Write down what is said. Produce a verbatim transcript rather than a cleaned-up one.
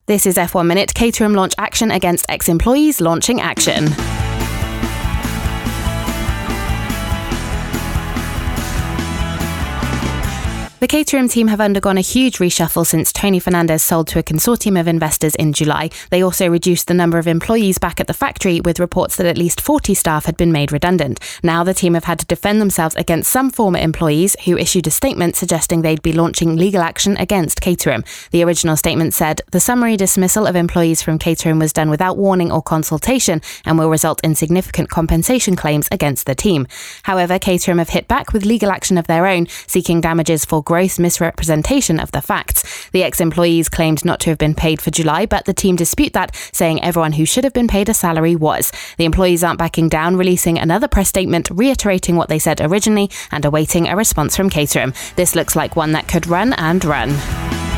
This is F one Minute. Caterham launch action against ex-employees launching action. The Caterham team have undergone a huge reshuffle since Tony Fernandes sold to a consortium of investors in July. They also reduced the number of employees back at the factory, with reports that at least forty staff had been made redundant. Now the team have had to defend themselves against some former employees who issued a statement suggesting they'd be launching legal action against Caterham. The original statement said, "The summary dismissal of employees from Caterham was done without warning or consultation and will result in significant compensation claims against the team." However, Caterham have hit back with legal action of their own, seeking damages for gross misrepresentation of the facts. The ex-employees claimed not to have been paid for July, but the team dispute that, saying everyone who should have been paid a salary was. The employees aren't backing down, releasing another press statement reiterating what they said originally and awaiting a response from Caterham. This looks like one that could run and run.